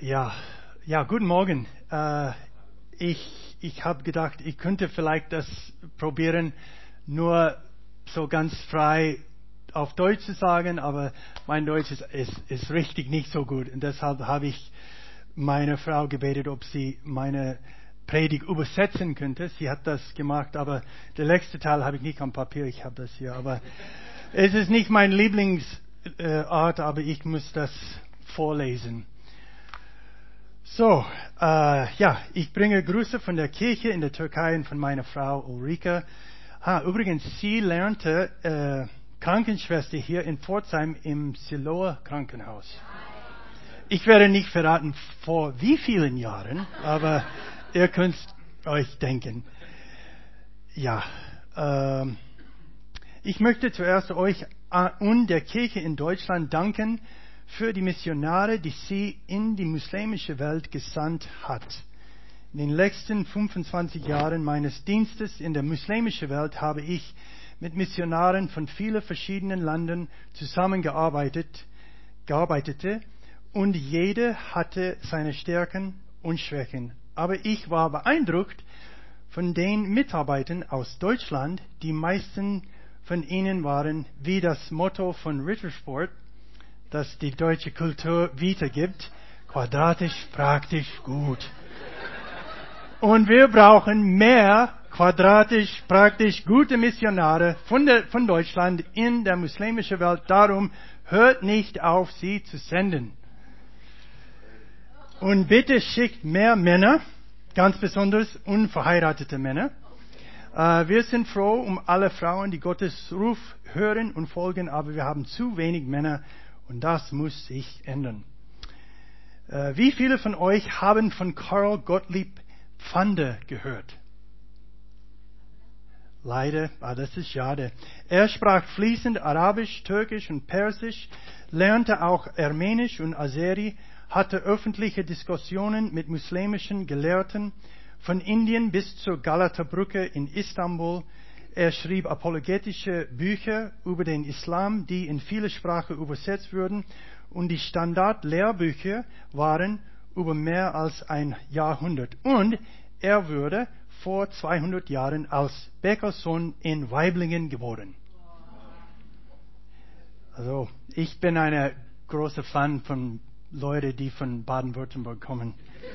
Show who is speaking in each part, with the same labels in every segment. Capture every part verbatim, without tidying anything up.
Speaker 1: Ja, ja, guten Morgen. Äh, ich ich habe gedacht, ich könnte vielleicht das probieren, nur so ganz frei auf Deutsch zu sagen, aber mein Deutsch ist, ist, ist richtig nicht so gut. Und deshalb habe ich meine Frau gebetet, ob sie meine Predigt übersetzen könnte. Sie hat das gemacht, aber der letzte Teil habe ich nicht am Papier, ich habe das hier. Aber es ist nicht mein Lieblingsart, aber ich muss das vorlesen. So, äh, ja, ich bringe Grüße von der Kirche in der Türkei und von meiner Frau Ulrike. Ha, übrigens, sie lernte äh, Krankenschwester hier in Pforzheim im Siloer Krankenhaus. Ich werde nicht verraten, vor wie vielen Jahren, aber ihr könnt euch denken. Ja, äh, ich möchte zuerst euch und der Kirche in Deutschland danken für die Missionare, die sie in die muslimische Welt gesandt hat. In den letzten fünfundzwanzig Jahren meines Dienstes in der muslimischen Welt habe ich mit Missionaren von vielen verschiedenen Ländern zusammengearbeitet, gearbeitete, und jeder hatte seine Stärken und Schwächen. Aber ich war beeindruckt von den Mitarbeitern aus Deutschland. Die meisten von ihnen waren, wie das Motto von Rittersport, das die deutsche Kultur wiedergibt, quadratisch, praktisch, gut. Und wir brauchen mehr quadratisch, praktisch gute Missionare von, der, von Deutschland in der muslimischen Welt. Darum hört nicht auf, sie zu senden. Und bitte schickt mehr Männer, ganz besonders unverheiratete Männer. Uh, wir sind froh um alle Frauen, die Gottes Ruf hören und folgen, aber wir haben zu wenig Männer und das muss sich ändern. Uh, wie viele von euch haben von Karl Gottlieb Pfander gehört? Leider, ah, das ist schade. Er sprach fließend Arabisch, Türkisch und Persisch, lernte auch Armenisch und Azeri, hatte öffentliche Diskussionen mit muslimischen Gelehrten, von Indien bis zur Galaterbrücke in Istanbul. Er schrieb apologetische Bücher über den Islam, die in viele Sprachen übersetzt wurden, und die Standardlehrbücher waren über mehr als ein Jahrhundert. Und er wurde vor zweihundert Jahren als Bäckersohn in Waiblingen geboren. Also, ich bin ein großer Fan von Leuten, die von Baden-Württemberg kommen.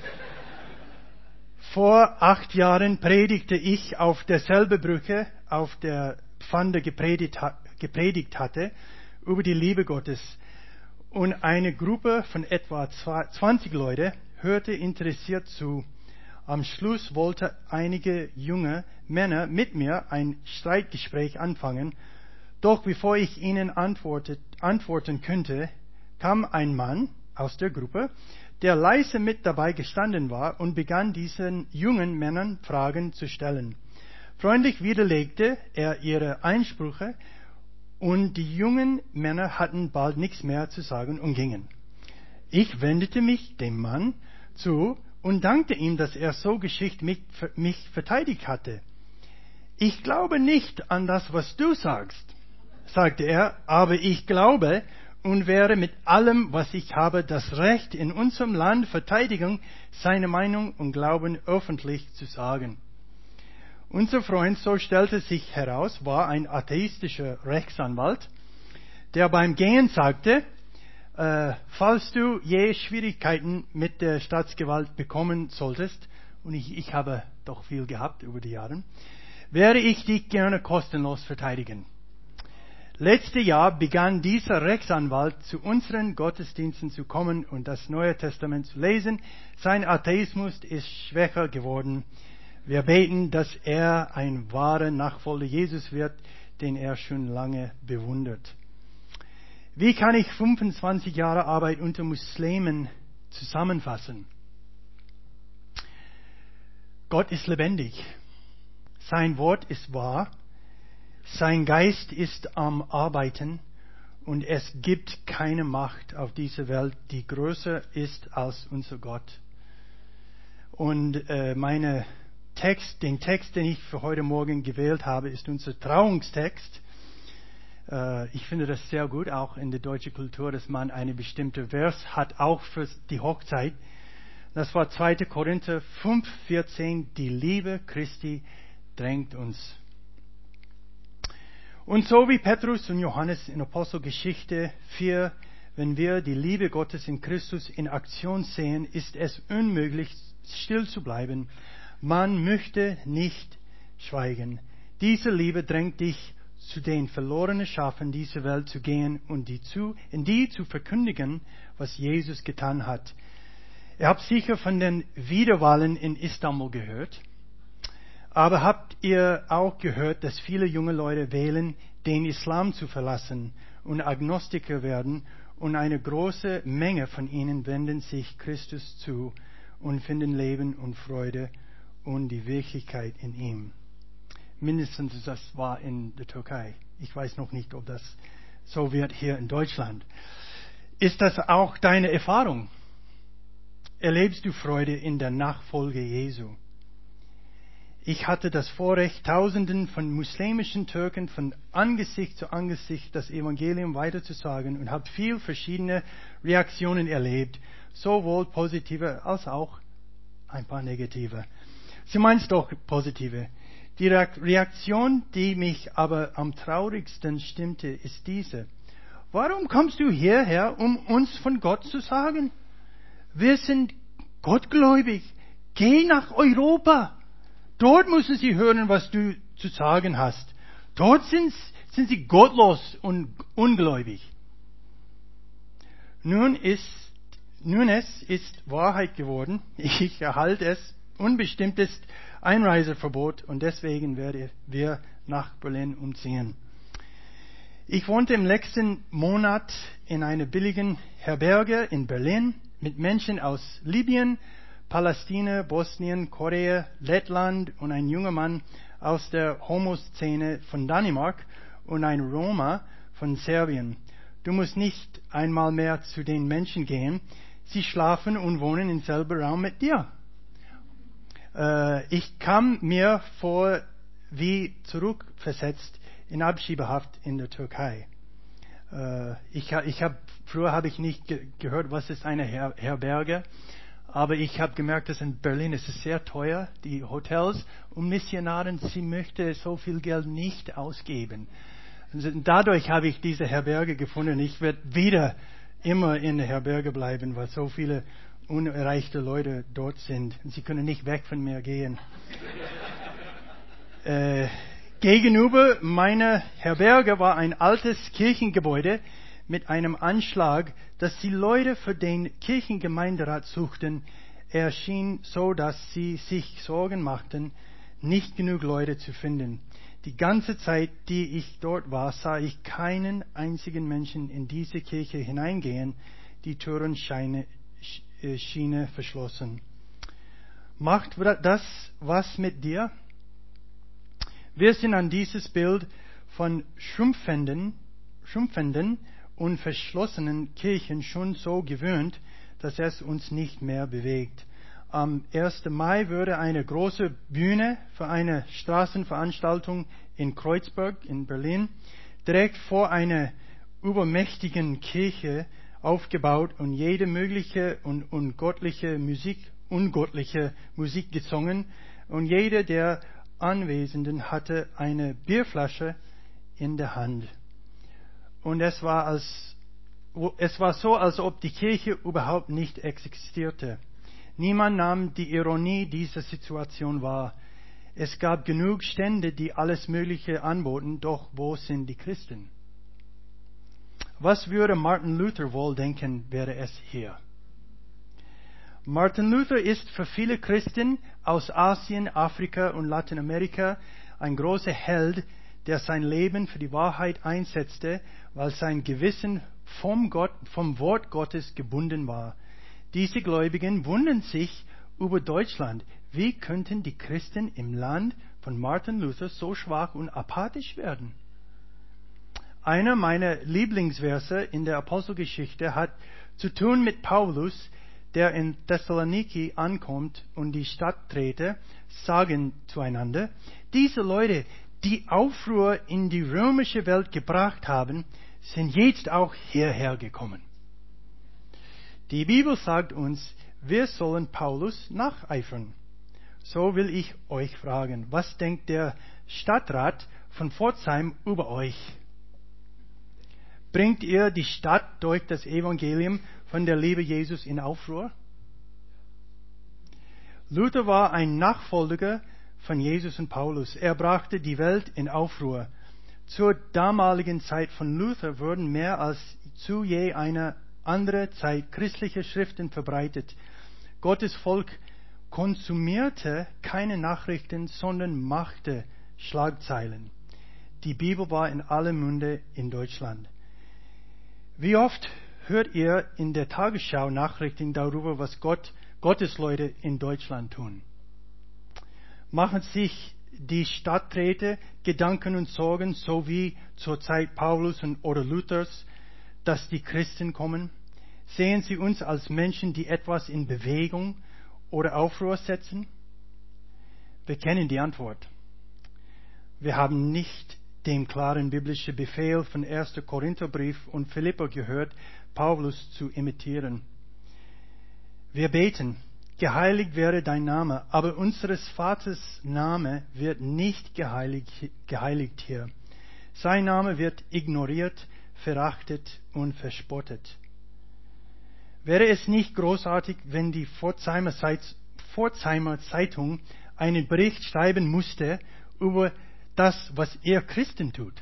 Speaker 1: Vor acht Jahren predigte ich auf derselben Brücke, auf der Pfander gepredigt, gepredigt hatte, über die Liebe Gottes. Und eine Gruppe von etwa zwanzig Leute hörte interessiert zu. Am Schluss wollten einige junge Männer mit mir ein Streitgespräch anfangen. Doch bevor ich ihnen antwortet, antworten könnte, kam ein Mann aus der Gruppe, der leise mit dabei gestanden war, und begann diesen jungen Männern Fragen zu stellen. Freundlich widerlegte er ihre Einsprüche, und die jungen Männer hatten bald nichts mehr zu sagen und gingen. Ich wendete mich dem Mann zu und dankte ihm, dass er so geschickt mich, mich verteidigt hatte. Ich glaube nicht an das, was du sagst, sagte er, aber ich glaube und werde mit allem, was ich habe, das Recht in unserem Land verteidigen, seine Meinung und Glauben öffentlich zu sagen. Unser Freund, so stellte sich heraus, war ein atheistischer Rechtsanwalt, der beim Gehen sagte, äh, falls du je Schwierigkeiten mit der Staatsgewalt bekommen solltest, und ich, ich habe doch viel gehabt über die Jahre, werde ich dich gerne kostenlos verteidigen. Letztes Jahr begann dieser Rechtsanwalt zu unseren Gottesdiensten zu kommen und das Neue Testament zu lesen. Sein Atheismus ist schwächer geworden. Wir beten, dass er ein wahrer Nachfolger Jesus wird, den er schon lange bewundert. Wie kann ich fünfundzwanzig Jahre Arbeit unter Muslimen zusammenfassen? Gott ist lebendig. Sein Wort ist wahr. Sein Geist ist am Arbeiten und es gibt keine Macht auf dieser Welt, die größer ist als unser Gott. Und äh, meine Text, den Text, den ich für heute Morgen gewählt habe, ist unser Trauungstext. Äh, ich finde das sehr gut, auch in der deutschen Kultur, dass man eine bestimmte Vers hat, auch für die Hochzeit. Das war zweiter Korinther fünf vierzehn. Die Liebe Christi drängt uns. Und so wie Petrus und Johannes in Apostelgeschichte vier, wenn wir die Liebe Gottes in Christus in Aktion sehen, ist es unmöglich, still zu bleiben. Man möchte nicht schweigen. Diese Liebe drängt dich, zu den verlorenen Schafen dieser Welt zu gehen und die zu, in die zu verkündigen, was Jesus getan hat. Ihr habt sicher von den Wiederwahlen in Istanbul gehört. Aber habt ihr auch gehört, dass viele junge Leute wählen, den Islam zu verlassen und Agnostiker werden, und eine große Menge von ihnen wenden sich Christus zu und finden Leben und Freude und die Wirklichkeit in ihm. Mindestens das war in der Türkei. Ich weiß noch nicht, ob das so wird hier in Deutschland. Ist das auch deine Erfahrung? Erlebst du Freude in der Nachfolge Jesu? Ich hatte das Vorrecht, Tausenden von muslimischen Türken von Angesicht zu Angesicht das Evangelium weiterzusagen und habe viel verschiedene Reaktionen erlebt, sowohl positive als auch ein paar negative. Sie meint doch positive. Die Reaktion, die mich aber am traurigsten stimmte, ist diese. Warum kommst du hierher, um uns von Gott zu sagen? Wir sind gottgläubig. Geh nach Europa. Dort müssen sie hören, was du zu sagen hast. Dort sind, sind sie gottlos und ungläubig. Nun ist, nun es ist Wahrheit geworden. Ich erhalte es. Unbestimmtes Einreiseverbot und deswegen werden wir nach Berlin umziehen. Ich wohnte im letzten Monat in einer billigen Herberge in Berlin mit Menschen aus Libyen, Palästina, Bosnien, Korea, Lettland und ein junger Mann aus der Homo-Szene von Dänemark und ein Roma von Serbien. Du musst nicht einmal mehr zu den Menschen gehen. Sie schlafen und wohnen im selben Raum mit dir. Äh, ich kam mir vor wie zurückversetzt in Abschiebehaft in der Türkei. Äh, ich ich hab, früher habe ich nicht ge- gehört, was ist eine Her- Herberge. Aber ich habe gemerkt, dass in Berlin ist es sehr teuer, die Hotels, und Missionaren, sie möchten so viel Geld nicht ausgeben. Und dadurch habe ich diese Herberge gefunden. Ich werde wieder immer in der Herberge bleiben, weil so viele unerreichte Leute dort sind. Sie können nicht weg von mir gehen. äh, gegenüber meiner Herberge war ein altes Kirchengebäude mit einem Anschlag, dass die Leute für den Kirchengemeinderat suchten. Er schien so, dass sie sich Sorgen machten, nicht genug Leute zu finden. Die ganze Zeit, die ich dort war, sah ich keinen einzigen Menschen in diese Kirche hineingehen. Die Türen scheine, schiene verschlossen. Macht das was mit dir? Wir sind an dieses Bild von schrumpfenden, schrumpfenden und verschlossenen Kirchen schon so gewöhnt, dass es uns nicht mehr bewegt. Am ersten Mai würde eine große Bühne für eine Straßenveranstaltung in Kreuzberg in Berlin direkt vor einer übermächtigen Kirche aufgebaut und jede mögliche und ungottliche Musik, ungottliche Musik gesungen, und jeder der Anwesenden hatte eine Bierflasche in der Hand. Und es war, als, es war so, als ob die Kirche überhaupt nicht existierte. Niemand nahm die Ironie dieser Situation wahr. Es gab genug Stände, die alles Mögliche anboten, doch wo sind die Christen? Was würde Martin Luther wohl denken, wäre es hier? Martin Luther ist für viele Christen aus Asien, Afrika und Lateinamerika ein großer Held, der sein Leben für die Wahrheit einsetzte, weil sein Gewissen vom, Gott, vom Wort Gottes gebunden war. Diese Gläubigen wundern sich über Deutschland. Wie könnten die Christen im Land von Martin Luther so schwach und apathisch werden? Einer meiner Lieblingsverse in der Apostelgeschichte hat zu tun mit Paulus, der in Thessaloniki ankommt und die Stadt trete, sagen zueinander, diese Leute, die Aufruhr in die römische Welt gebracht haben, sind jetzt auch hierher gekommen. Die Bibel sagt uns, wir sollen Paulus nacheifern. So will ich euch fragen, was denkt der Stadtrat von Pforzheim über euch? Bringt ihr die Stadt durch das Evangelium von der Liebe Jesus in Aufruhr? Luther war ein Nachfolger von Jesus und Paulus. Er brachte die Welt in Aufruhr. Zur damaligen Zeit von Luther wurden mehr als zu je einer anderen Zeit christliche Schriften verbreitet. Gottes Volk konsumierte keine Nachrichten, sondern machte Schlagzeilen. Die Bibel war in aller Munde in Deutschland. Wie oft hört ihr in der Tagesschau Nachrichten darüber, was Gott, Gottesleute in Deutschland tun? Machen sich die Stadträte Gedanken und Sorgen, so wie zur Zeit Paulus und oder Luthers, dass die Christen kommen? Sehen sie uns als Menschen, die etwas in Bewegung oder Aufruhr setzen? Wir kennen die Antwort. Wir haben nicht den klaren biblischen Befehl von erster Korintherbrief und Philipper gehört, Paulus zu imitieren. Wir beten, geheiligt werde dein Name, aber unseres Vaters Name wird nicht geheiligt, geheiligt hier. Sein Name wird ignoriert, verachtet und verspottet. Wäre es nicht großartig, wenn die Pforzheimer, Zeit, Pforzheimer Zeitung einen Bericht schreiben musste über das, was ihr Christen tut?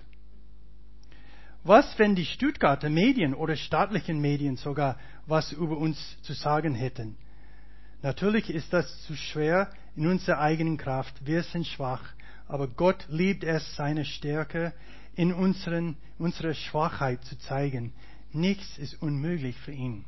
Speaker 1: Was, wenn die Stuttgarter Medien oder staatlichen Medien sogar was über uns zu sagen hätten? Natürlich ist das zu schwer in unserer eigenen Kraft. Wir sind schwach, aber Gott liebt es, seine Stärke in unseren, unserer Schwachheit zu zeigen. Nichts ist unmöglich für ihn.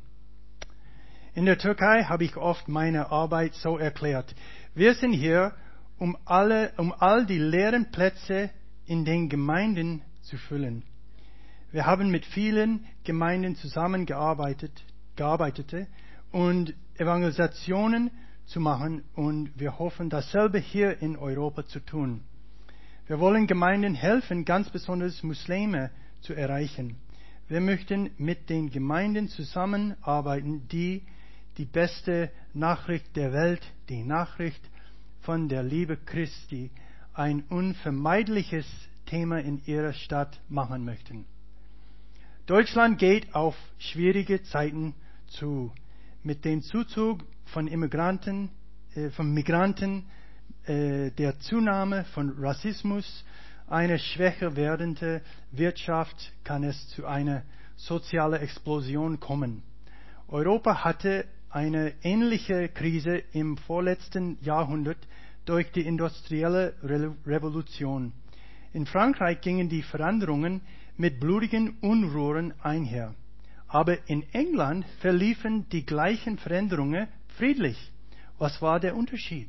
Speaker 1: In der Türkei habe ich oft meine Arbeit so erklärt. Wir sind hier, um, alle, um all die leeren Plätze in den Gemeinden zu füllen. Wir haben mit vielen Gemeinden zusammengearbeitet gearbeitete und Evangelisationen zu machen, und wir hoffen, dasselbe hier in Europa zu tun. Wir wollen Gemeinden helfen, ganz besonders Muslime zu erreichen. Wir möchten mit den Gemeinden zusammenarbeiten, die die beste Nachricht der Welt, die Nachricht von der Liebe Christi, ein unvermeidliches Thema in ihrer Stadt machen möchten. Deutschland geht auf schwierige Zeiten zu. Mit dem Zuzug von Immigranten, äh, von Migranten, äh, der Zunahme von Rassismus, eine schwächer werdende Wirtschaft, kann es zu einer sozialen Explosion kommen. Europa hatte eine ähnliche Krise im vorletzten Jahrhundert durch die industrielle Re- Revolution. In Frankreich gingen die Veränderungen mit blutigen Unruhen einher. Aber in England verliefen die gleichen Veränderungen friedlich. Was war der Unterschied?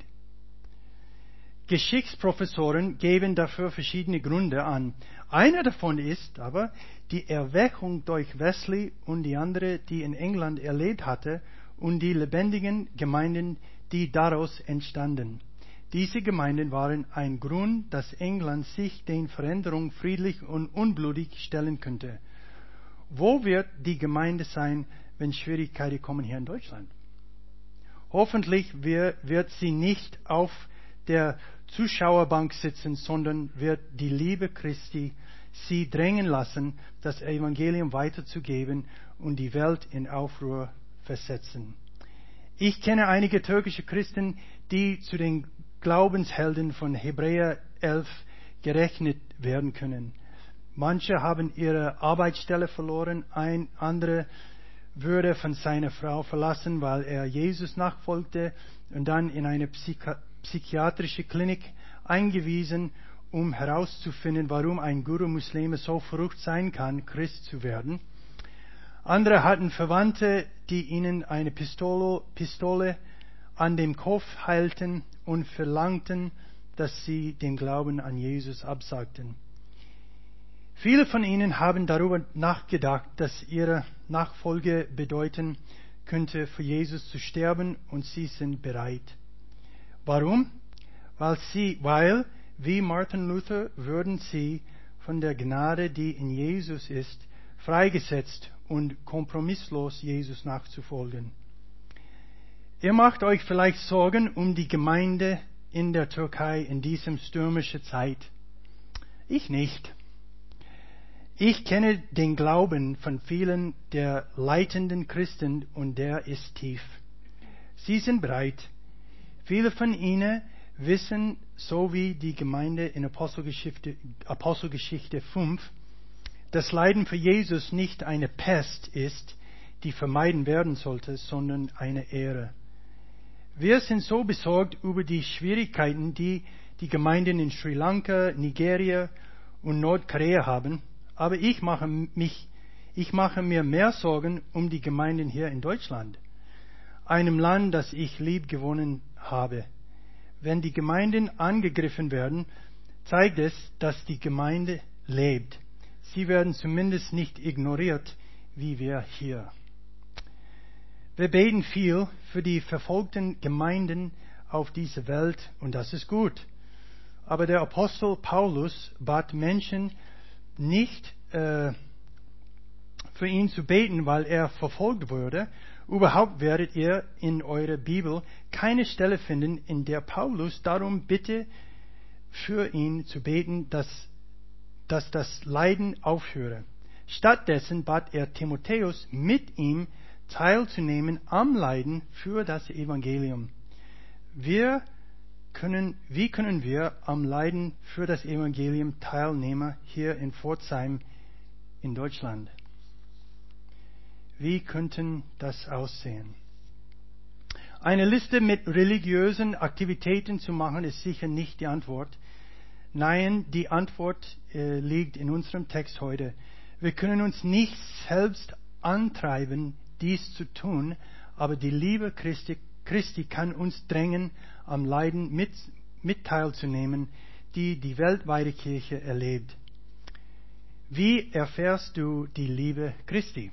Speaker 1: Geschichtsprofessoren geben dafür verschiedene Gründe an. Einer davon ist aber die Erweckung durch Wesley und die andere, die in England erlebt hatte, und die lebendigen Gemeinden, die daraus entstanden. Diese Gemeinden waren ein Grund, dass England sich den Veränderungen friedlich und unblutig stellen könnte. Wo wird die Gemeinde sein, wenn Schwierigkeiten kommen hier in Deutschland? Hoffentlich wird sie nicht auf der Zuschauerbank sitzen, sondern wird die Liebe Christi sie drängen lassen, das Evangelium weiterzugeben und die Welt in Aufruhr versetzen. Ich kenne einige türkische Christen, die zu den Glaubenshelden von Hebräer elf gerechnet werden können. Manche haben ihre Arbeitsstelle verloren, ein anderer wurde von seiner Frau verlassen, weil er Jesus nachfolgte, und dann in eine Psychi- psychiatrische Klinik eingewiesen, um herauszufinden, warum ein Guru Muslime so verrückt sein kann, Christ zu werden. Andere hatten Verwandte, die ihnen eine Pistole, Pistole an dem Kopf halten und verlangten, dass sie den Glauben an Jesus absagten. Viele von ihnen haben darüber nachgedacht, dass ihre Nachfolge bedeuten könnte, für Jesus zu sterben, und sie sind bereit. Warum? Weil sie, weil Wie Martin Luther würden sie von der Gnade, die in Jesus ist, freigesetzt und kompromisslos Jesus nachzufolgen. Ihr macht euch vielleicht Sorgen um die Gemeinde in der Türkei in diesem stürmischen Zeit. Ich nicht. Ich kenne den Glauben von vielen der leitenden Christen und der ist tief. Sie sind bereit. Viele von ihnen wissen, so wie die Gemeinde in Apostelgeschichte, Apostelgeschichte fünf, dass Leiden für Jesus nicht eine Pest ist, die vermeiden werden sollte, sondern eine Ehre. Wir sind so besorgt über die Schwierigkeiten, die die Gemeinden in Sri Lanka, Nigeria und Nordkorea haben, aber ich mache, mich, ich mache mir mehr Sorgen um die Gemeinden hier in Deutschland, einem Land, das ich lieb gewonnen habe. Wenn die Gemeinden angegriffen werden, zeigt es, dass die Gemeinde lebt. Sie werden zumindest nicht ignoriert, wie wir hier. Wir beten viel für die verfolgten Gemeinden auf dieser Welt und das ist gut. Aber der Apostel Paulus bat Menschen nicht äh, für ihn zu beten, weil er verfolgt wurde. Überhaupt werdet ihr in eurer Bibel keine Stelle finden, in der Paulus darum bitte, für ihn zu beten, dass, dass das Leiden aufhöre. Stattdessen bat er Timotheus, mit ihm teilzunehmen am Leiden für das Evangelium. Wir können, wie können wir am Leiden für das Evangelium teilnehmen hier in Pforzheim in Deutschland? Wie könnten das aussehen? Eine Liste mit religiösen Aktivitäten zu machen, ist sicher nicht die Antwort. Nein, die Antwort äh, liegt in unserem Text heute. Wir können uns nicht selbst antreiben, dies zu tun, aber die Liebe Christi, Christi kann uns drängen, am Leiden mit, mit teilzunehmen, die die weltweite Kirche erlebt. Wie erfährst du die Liebe Christi?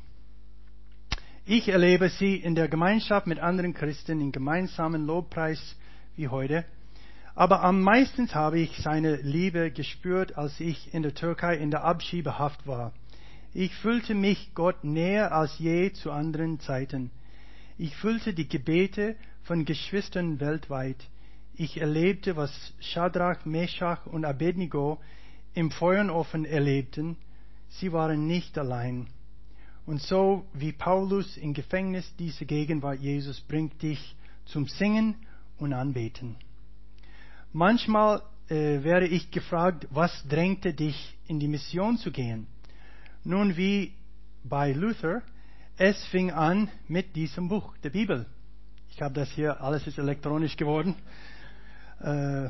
Speaker 1: Ich erlebe sie in der Gemeinschaft mit anderen Christen, in gemeinsamen Lobpreis wie heute. Aber am meisten habe ich seine Liebe gespürt, als ich in der Türkei in der Abschiebehaft war. Ich fühlte mich Gott näher als je zu anderen Zeiten. Ich fühlte die Gebete von Geschwistern weltweit. Ich erlebte, was Schadrach, Meschach und Abednego im Feuerofen erlebten. Sie waren nicht allein. Und so wie Paulus im Gefängnis, diese Gegenwart Jesus bringt dich zum Singen und Anbeten. Manchmal äh, werde ich gefragt, was drängte dich, in die Mission zu gehen? Nun, wie bei Luther, es fing an mit diesem Buch, der Bibel. Ich habe das hier, alles ist elektronisch geworden. Äh,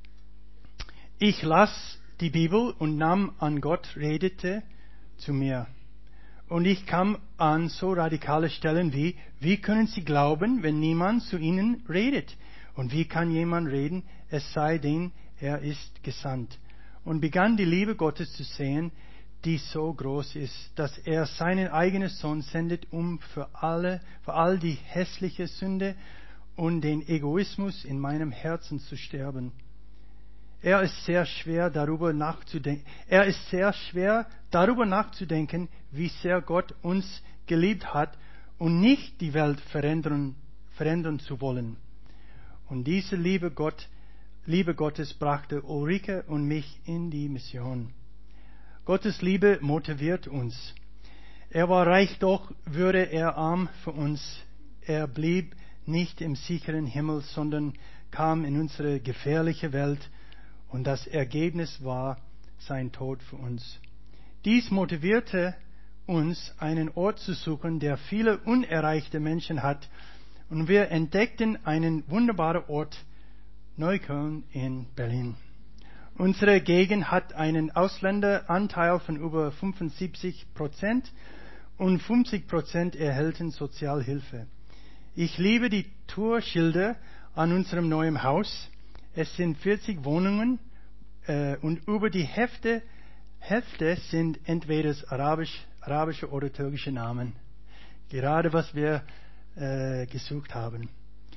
Speaker 1: ich las die Bibel und nahm an, Gott redete zu mir. Und ich kam an so radikale Stellen wie, wie können Sie glauben, wenn niemand zu Ihnen redet? Und wie kann jemand reden, es sei denn, er ist gesandt? Und begann die Liebe Gottes zu sehen, die so groß ist, dass er seinen eigenen Sohn sendet, um für alle, für all die hässliche Sünde und den Egoismus in meinem Herzen zu sterben. Er ist sehr schwer darüber nachzudenken. Er ist sehr schwer darüber nachzudenken, wie sehr Gott uns geliebt hat und nicht die Welt verändern, verändern zu wollen. Und diese Liebe Gott, Liebe Gottes brachte Ulrike und mich in die Mission. Gottes Liebe motiviert uns. Er war reich, doch würde er arm für uns. Er blieb nicht im sicheren Himmel, sondern kam in unsere gefährliche Welt. Und das Ergebnis war sein Tod für uns. Dies motivierte uns, einen Ort zu suchen, der viele unerreichte Menschen hat. Und wir entdeckten einen wunderbaren Ort, Neukölln in Berlin. Unsere Gegend hat einen Ausländeranteil von über fünfundsiebzig Prozent und fünfzig Prozent erhalten Sozialhilfe. Ich liebe die Tourschilder an unserem neuen Haus. Es sind vierzig Wohnungen äh, und über die Hälfte, Hälfte sind entweder arabisch, arabische oder türkische Namen. Gerade was wir äh, gesucht haben.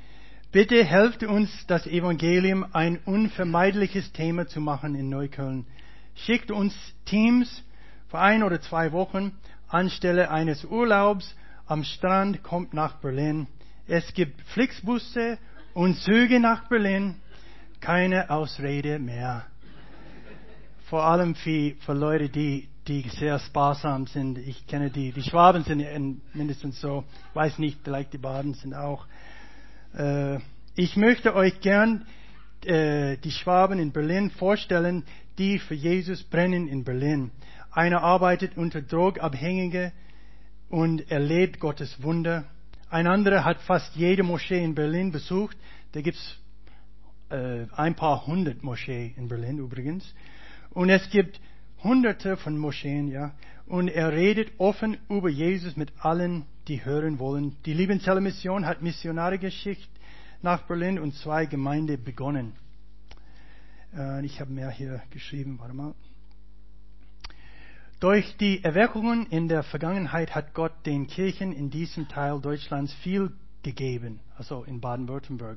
Speaker 1: Bitte helft uns, das Evangelium ein unvermeidliches Thema zu machen in Neukölln. Schickt uns Teams für ein oder zwei Wochen anstelle eines Urlaubs am Strand, kommt nach Berlin. Es gibt Flixbusse und Züge nach Berlin. Keine Ausrede mehr. Vor allem für, für Leute, die, die sehr sparsam sind. Ich kenne die. Die Schwaben sind mindestens so. Ich weiß nicht, vielleicht die Baden sind auch. Äh, ich möchte euch gern äh, die Schwaben in Berlin vorstellen, die für Jesus brennen in Berlin. Einer arbeitet unter Drogabhängige und erlebt Gottes Wunder. Ein anderer hat fast jede Moschee in Berlin besucht. Da gibt's äh, ein paar hundert Moscheen in Berlin übrigens. Und es gibt hunderte von Moscheen, ja. Und er redet offen über Jesus mit allen, die hören wollen. Die Liebenzeller Mission hat Missionare geschickt nach Berlin und zwei Gemeinden begonnen. Äh, ich habe mehr hier geschrieben, warte mal. Durch die Erweckungen in der Vergangenheit hat Gott den Kirchen in diesem Teil Deutschlands viel gegeben, also in Baden-Württemberg.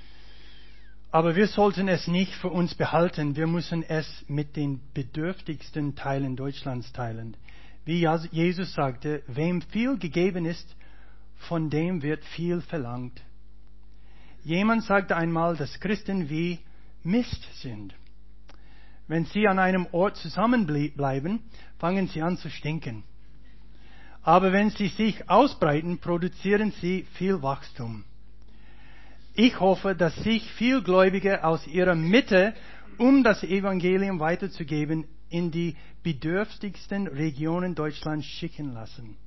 Speaker 1: Aber wir sollten es nicht für uns behalten, wir müssen es mit den bedürftigsten Teilen Deutschlands teilen. Wie Jesus sagte, wem viel gegeben ist, von dem wird viel verlangt. Jemand sagte einmal, dass Christen wie Mist sind. Wenn sie an einem Ort zusammenbleiben, fangen sie an zu stinken. Aber wenn sie sich ausbreiten, produzieren sie viel Wachstum. Ich hoffe, dass sich viele Gläubige aus ihrer Mitte, um das Evangelium weiterzugeben, in die bedürftigsten Regionen Deutschlands schicken lassen.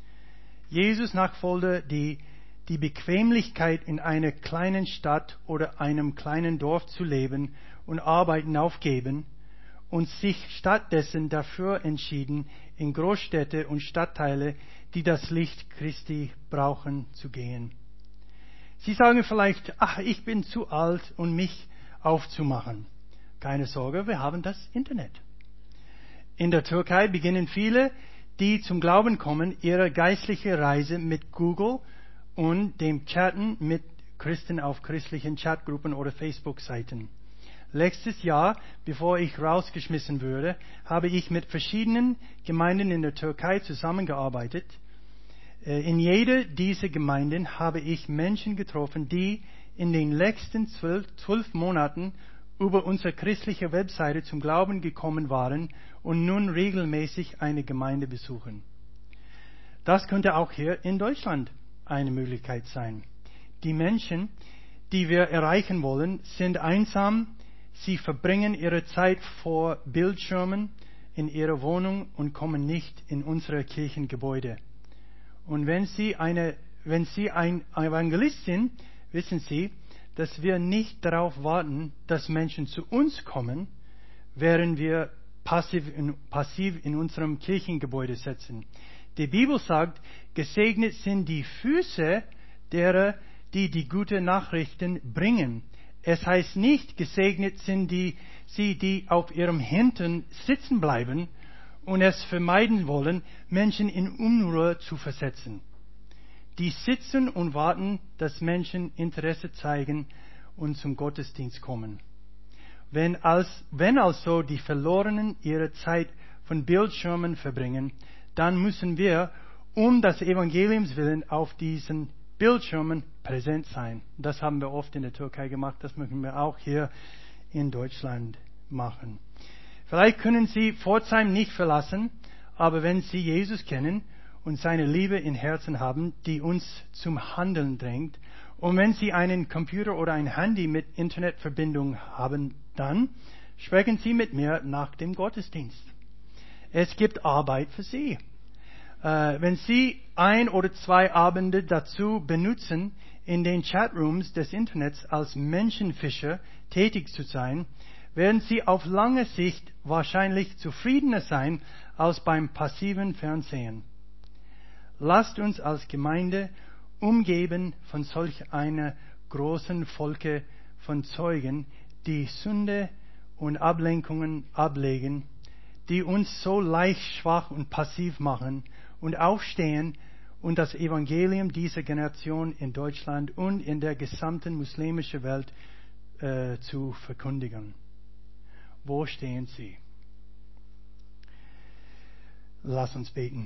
Speaker 1: Jesus Nachfolger, die die Bequemlichkeit in einer kleinen Stadt oder einem kleinen Dorf zu leben und arbeiten aufgeben und sich stattdessen dafür entschieden, in Großstädte und Stadtteile, die das Licht Christi brauchen, zu gehen. Sie sagen vielleicht, ach, ich bin zu alt, um mich aufzumachen. Keine Sorge, wir haben das Internet. In der Türkei beginnen viele, die zum Glauben kommen, ihre geistliche Reise mit Google und dem Chatten mit Christen auf christlichen Chatgruppen oder Facebook-Seiten. Letztes Jahr, bevor ich rausgeschmissen wurde, habe ich mit verschiedenen Gemeinden in der Türkei zusammengearbeitet. In jeder dieser Gemeinden habe ich Menschen getroffen, die in den letzten zwölf, zwölf Monaten über unsere christliche Webseite zum Glauben gekommen waren und nun regelmäßig eine Gemeinde besuchen. Das könnte auch hier in Deutschland eine Möglichkeit sein. Die Menschen, die wir erreichen wollen, sind einsam. Sie verbringen ihre Zeit vor Bildschirmen in ihrer Wohnung und kommen nicht in unsere Kirchengebäude. Und wenn Sie, eine, wenn Sie ein Evangelist sind, wissen Sie, dass wir nicht darauf warten, dass Menschen zu uns kommen, während wir passiv in, passiv in unserem Kirchengebäude sitzen. Die Bibel sagt, gesegnet sind die Füße derer, die die guten Nachrichten bringen. Es heißt nicht, gesegnet sind die, sie, die auf ihrem Hintern sitzen bleiben und es vermeiden wollen, Menschen in Unruhe zu versetzen. Die sitzen und warten, dass Menschen Interesse zeigen und zum Gottesdienst kommen. Wenn, als, wenn also die Verlorenen ihre Zeit von Bildschirmen verbringen, dann müssen wir um das Evangeliums willen auf diesen Bildschirmen präsent sein. Das haben wir oft in der Türkei gemacht, das möchten wir auch hier in Deutschland machen. Vielleicht können Sie Pforzheim nicht verlassen, aber wenn Sie Jesus kennen und seine Liebe im Herzen haben, die uns zum Handeln drängt, und wenn Sie einen Computer oder ein Handy mit Internetverbindung haben, dann sprechen Sie mit mir nach dem Gottesdienst. Es gibt Arbeit für Sie. Äh, wenn Sie ein oder zwei Abende dazu benutzen, in den Chatrooms des Internets als Menschenfischer tätig zu sein, werden Sie auf lange Sicht wahrscheinlich zufriedener sein als beim passiven Fernsehen. Lasst uns als Gemeinde umgeben von solch einer großen Volke von Zeugen, die Sünde und Ablenkungen ablegen, die uns so leicht schwach und passiv machen und aufstehen und das Evangelium dieser Generation in Deutschland und in der gesamten muslimischen Welt äh, zu verkündigen. Wo stehen Sie? Lass uns beten.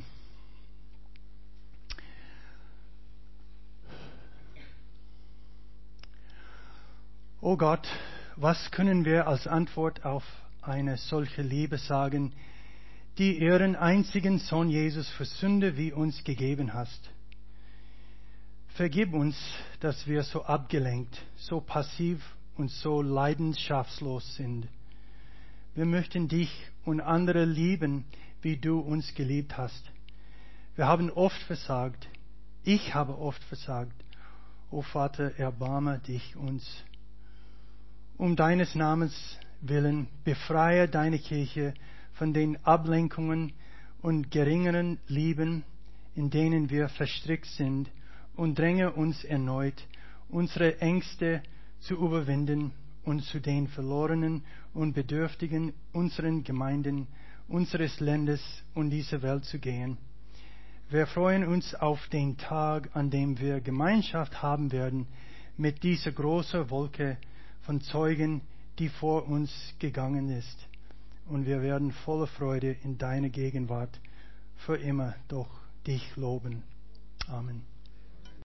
Speaker 1: O Gott, was können wir als Antwort auf eine solche Liebe sagen, die ihren einzigen Sohn Jesus für Sünde wie uns gegeben hast? Vergib uns, dass wir so abgelenkt, so passiv und so leidenschaftslos sind. Wir möchten dich und andere lieben, wie du uns geliebt hast. Wir haben oft versagt. Ich habe oft versagt. O Vater, erbarme dich uns. Um deines Namens willen befreie deine Kirche von den Ablenkungen und geringeren Lieben, in denen wir verstrickt sind, und dränge uns erneut, unsere Ängste zu überwinden und zu den Verlorenen und Bedürftigen unseren Gemeinden, unseres Landes und dieser Welt zu gehen. Wir freuen uns auf den Tag, an dem wir Gemeinschaft haben werden mit dieser großen Wolke von Zeugen, die vor uns gegangen ist. Und wir werden voller Freude in deiner Gegenwart für immer durch dich loben. Amen.